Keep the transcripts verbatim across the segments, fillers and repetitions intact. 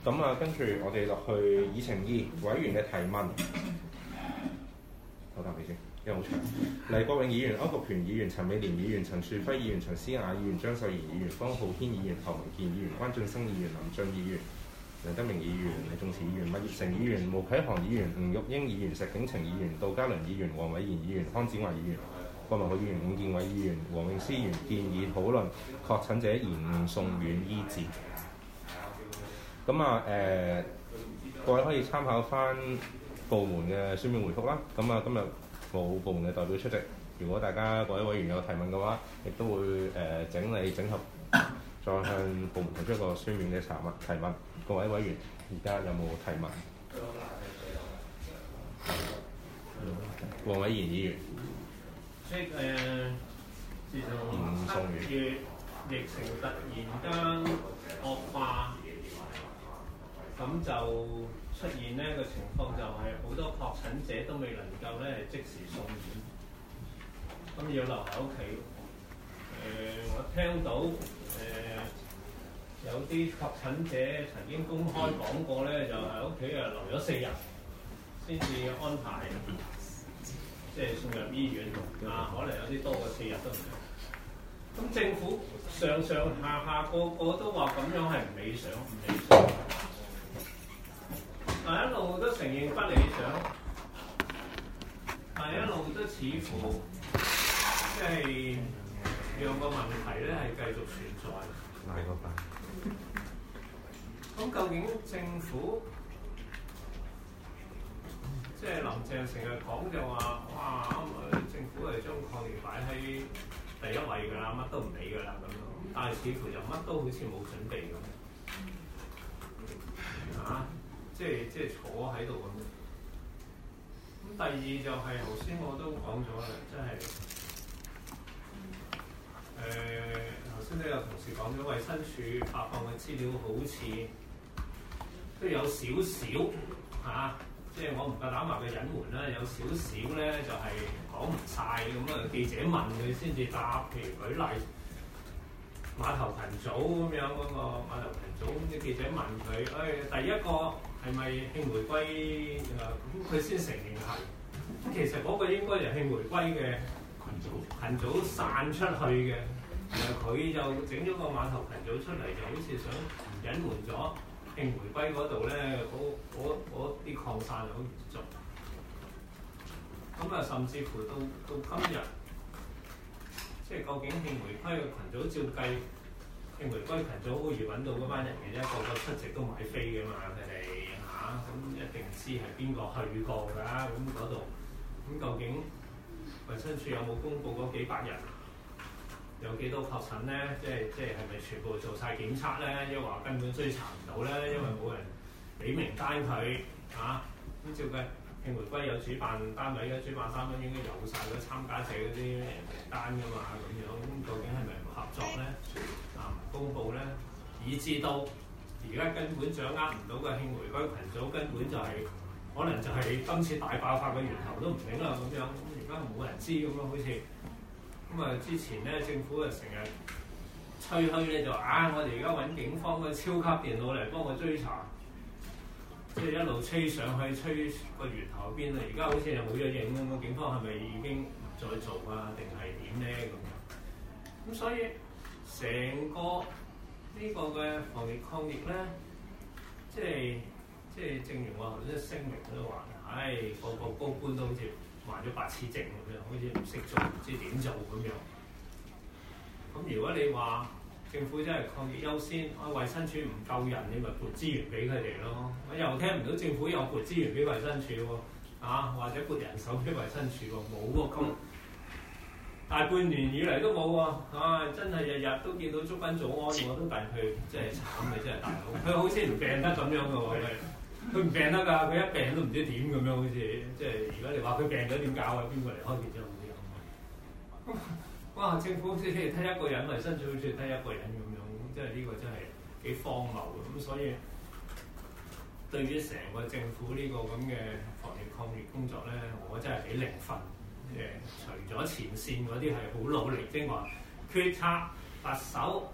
咁啊，跟住我哋落去議程二委員嘅提問。唞啖氣先，因為好長。黎國勇議員、區國權議員、陳美蓮議員、陳樹輝議員、陳思雅議員、張秀賢議員、方浩軒議員、侯文健議員、關俊生議員、林俊議員、梁德明議員、李仲慈議員、麥業成議員、毛啟航議員、吳玉英議員、石景程議員、杜嘉倫議員、黃偉賢議員、康展華議員、郭文浩議員、伍健偉議員、黃永詩議員建議討論確診者延誤送院醫治。咁啊誒，各位可以參考翻部門嘅書面回覆啦。咁啊，今日冇部門嘅代表出席。如果大家各位委員有提問嘅話，亦都會誒、呃、整理整合，再向部門提出一個書面嘅查問提問。各位委員而家有冇提問？黃偉賢議員， 即係誒，自從七月疫情突然間惡化，咁就出現呢個情況，就係好多確診者都未能夠咧即時送院，咁要留喺屋企。誒、呃，我聽到誒、呃、有啲確診者曾經公開講過咧，就喺屋企啊留咗四日，先至安排即係送入醫院啊，可能有啲多過四日都唔定。咁政府上上下下個個都話咁樣係唔理想，唔理想。但一路都承認不理想，但一路都似乎即係讓個問題咧係繼續存在。 賴個班。 咁究竟政府即係林鄭成日講就話，哇！政府係將抗疫擺喺第一位㗎啦，乜都唔理㗎啦咁樣。但係似乎就乜都好似冇準備咁。啊！即係即係坐喺度咁。咁第二就係頭先我都講咗啦，即係誒頭先都有同事講咗，衛生署發放嘅資料好似都有少少嚇，即係我唔夠膽話佢隱瞞啦，有少少咧就係講唔晒咁啊！記者問佢先至答，譬如舉例碼頭群組咁樣嗰、那個碼頭群組，啲記者問佢，誒、哎、第一個係咪慶回歸？誒咁佢先承認係。咁其實嗰個應該就係慶回歸嘅群組，群組散出去嘅。然後佢就整咗個碼頭群組出嚟，就好似想隱瞞咗慶回歸嗰度咧，嗰啲擴散好嚴重。咁啊，甚至乎到到今日，即係究竟慶回歸嘅群組照計，慶回歸群組好易揾到嗰班人嘅啫，個個出席都買飛嘅嘛，佢哋嚇，咁一定知係邊個去過㗎，咁嗰度，咁究竟衛生署有冇公佈嗰幾百人有幾多確診咧？即係即係係咪全部做晒檢測咧？抑或根本追查唔到咧？因為冇人俾名單佢嚇，咁、啊、照計慶回歸有主辦單位嘅，主辦單位應該有晒嗰參加者嗰啲名單㗎嘛，咁樣，咁究竟係咪唔合作咧？啊，唔公佈咧，以至到而家根本掌握唔到嘅慶回歸群組，根本就係、是、可能就係今次大爆發嘅源頭都唔定啦，咁樣，咁而家冇人知咁樣，好似咁啊！之前咧政府啊成日吹噓咧就啊，我哋而家揾警方嘅超級電腦嚟幫我追查，即係一路吹上去，吹個源頭邊啊！而家好似又冇咗影咁，警方係咪已經唔再做啊？定係點咧咁樣？咁所以成個呢個嘅防疫抗疫咧，即係即係正如我頭先聲明都話，唉，個個高官都好似患咗白痴症咁樣，好似唔識做，唔知點做咁樣。咁如果你話政府真係抗疫優先，啊衛生署唔夠人，你咪撥資源俾佢哋咯。我又聽唔到政府有撥資源俾衛生署喎，啊或者撥人手俾衛生署喎，冇喎，咁大半年以嚟都冇喎，啊真係日日都見到捉緊早安，我都戥佢真係慘嘅，真係大佬，佢好似唔病得咁樣嘅喎，佢唔病得㗎，佢一病都唔知點咁樣，好似即係如果你話佢病咗點搞啊？邊個嚟開記者會咁？哇！政府好似睇一個人，衛生署好似睇一個人咁樣，即係呢個真係幾荒謬嘅。咁所以對於成個政府呢個咁嘅防疫抗疫工作咧，我真係幾零分。誒，除咗前線嗰啲係好努力，即係話決策特首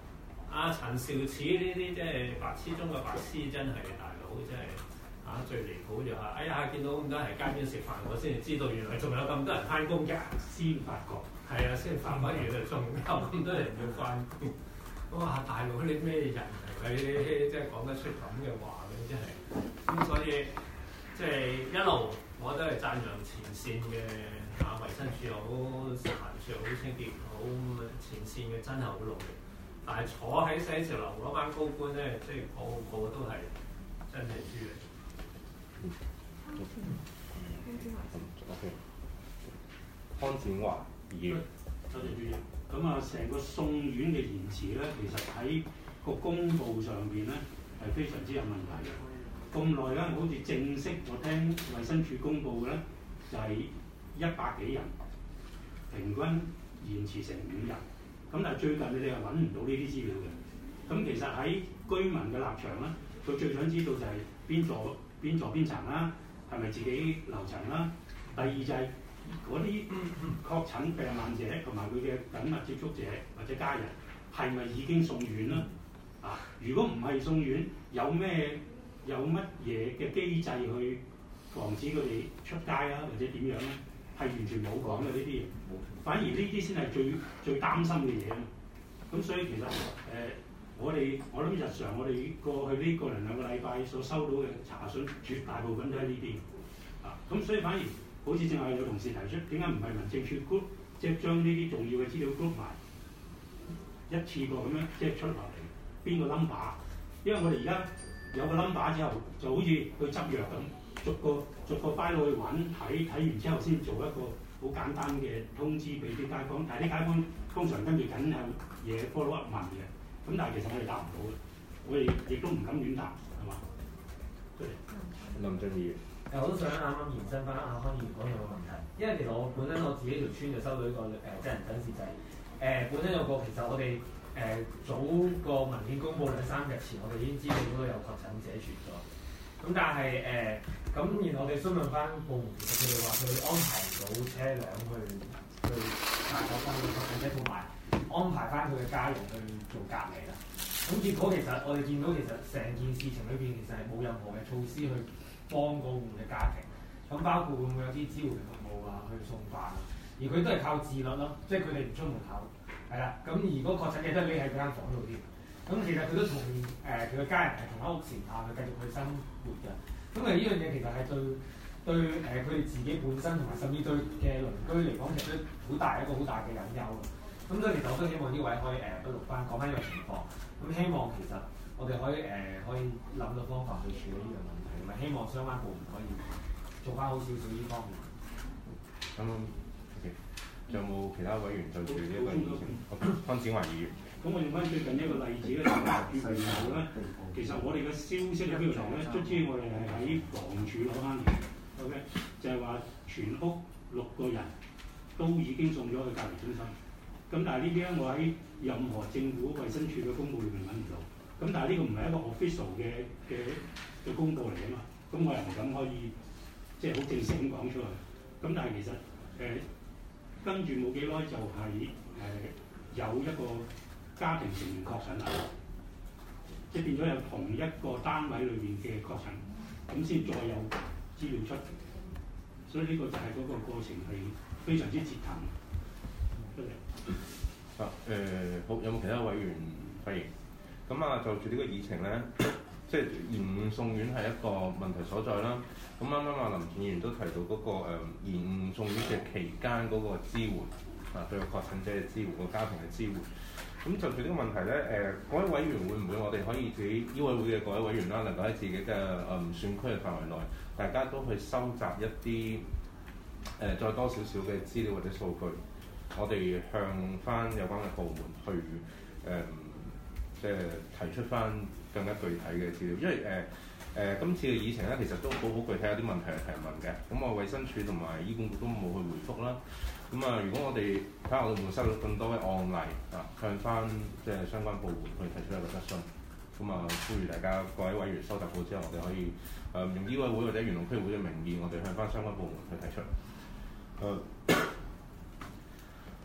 阿陳肇始呢啲即係白痴中嘅白痴，真係大佬，真係嚇最離譜就係，哎呀見到咁多人喺街邊食飯，我先至知道原來仲有咁多人翻工㗎， 先發覺係啊，先發覺原來仲有咁多人要翻工。哇！大佬你咩人嚟？你即係講得出咁嘅話咧，真係咁，所以即係一路我都係讚揚前線嘅啊，衞生署又好，食環署又好，清潔好，前線嘅真係好努力。但係坐喺寫字樓嗰班高官咧，即係個個都係真係豬嚟。 嗯。O.K. 康展華議員。 多謝主席。咁啊，成個送院嘅延遲咧，其實喺個公佈上邊咧係非常之有問題嘅。咁耐咧，好似正式我聽衛生署公佈嘅咧，就係一百幾人，平均延遲成五日。咁但係最近你哋係揾唔到呢啲資料嘅。咁其實喺居民嘅立場咧，佢最想知道就係邊座邊座邊層啦，係咪自己樓層啦？第二就係嗰啲確診病患者同埋佢嘅緊密接觸者或者家人係咪已經送院啦？啊，如果唔係送院，有咩有乜嘢嘅機制去防止佢哋出街啊，或者點樣咧？係完全冇講嘅呢啲嘢，反而呢啲先係最最擔心嘅嘢。咁所以其實誒、呃，我哋我諗日常我哋過去呢個零兩個禮拜所收到嘅查詢，絕大部分都係呢啲。啊，咁所以反而。好似正係有同事提出，點解唔係民政處 group， 即係將呢啲重要嘅資料 group 埋一次過咁樣，即係出落嚟邊個 number？ 因為我哋而家有個 number 之後，就好似去執藥咁，逐個逐個 file 去揾睇，睇完之後先做一個好簡單嘅通知俾啲街坊。但係啲街坊通常跟住緊有嘢 follow up 問嘅，咁但係其實我哋答唔到嘅，我哋亦都唔敢亂答，係嘛？對。 林俊義。 誒，我都想啱啱延伸翻阿康議員講嘅個問題，因為其實我本身我自己條村就收到一個誒真人真事，就係誒本身有個其實我哋誒、呃、早個文件公佈兩三日前，我哋已經知道嗰度有確診者傳咗。咁但係誒咁，然後我哋詢問翻部門，其實佢哋話佢哋安排唔到車輛去去帶嗰班確診者，同埋安排翻佢嘅家人去做隔離啦。咁結果其實我哋見到其實成件事情裏邊其實係冇任何嘅措施去幫嗰戶嘅家庭，咁包括會唔會有啲支援服務啊，去送飯啊？而佢都係靠自律咯，即係佢哋唔出門口，係啦。咁而嗰個確診者都匿喺嗰間房度添。咁其實佢都同誒佢嘅家人係同一屋檐下去繼續去生活嘅。咁其實呢樣嘢其實係對對誒佢哋自己本身同埋甚至對嘅鄰居嚟講，其實都好大一個好大嘅隱憂啊。咁所以其實我都希望呢位可以誒記錄翻講翻呢個情況。咁希望其實我哋可以誒、呃、可以諗到方法去處理呢樣問題。希望相關部門可以做翻好少少呢方面。 咁 OK，仲有冇其他委員就住呢一個議程？康展華議員。 咁我用翻最近一個例子咧，就係月月後咧，其實我哋嘅消息喺邊度嚟咧？卒之我哋係喺房署攞翻嚟 ，OK，就係話全屋六個人都已經送咗去隔離中心。咁但係呢啲咧，我喺任何政府衛生署嘅公佈裏面揾唔到。咁但係呢個唔係一個 official 嘅嘅嘅公佈嚟啊嘛，咁我又唔敢可以即係好正式咁講出嚟。咁但係其實誒、呃、跟住冇幾耐就係、是、誒、呃、有一個家庭成員確診啦，即係變咗有同一個單位裏面嘅確診，咁先再有資料出。所以呢個就係嗰個過程係非常之折騰。出嚟。 啊誒、呃、好，有冇其他委員發言？咁啊，就住呢個議程咧，即係延誤送院係一個問題所在啦。咁啱啱啊林健議員都提到嗰、那個誒、呃、延誤送院嘅期間嗰個支援啊，對個確診者嘅支援，個家庭嘅支援。咁就住呢個問題咧，誒、呃、各位委員會唔會我哋可以自己醫委會嘅各位委員啦，能夠喺自己嘅誒選區嘅範圍內，大家都去收集一啲誒、呃、再多少少嘅資料或者數據，我哋向翻有關嘅部門去誒。呃即係提出翻更加具體嘅資料，因為誒誒、呃呃、今次嘅議程咧，其實都好好具體，有啲問題係提問嘅。咁我衛生署同埋醫管局都冇去回覆啦。咁啊，如果我哋睇下我哋會唔會收到更多嘅案例啊，向翻即係相關部門去提出一個質詢。咁啊，呼籲大家各位委員收集好之後，我哋可以誒、呃、用醫委會或者元朗區會嘅名義，我哋向翻相關部門去提出。誒、呃。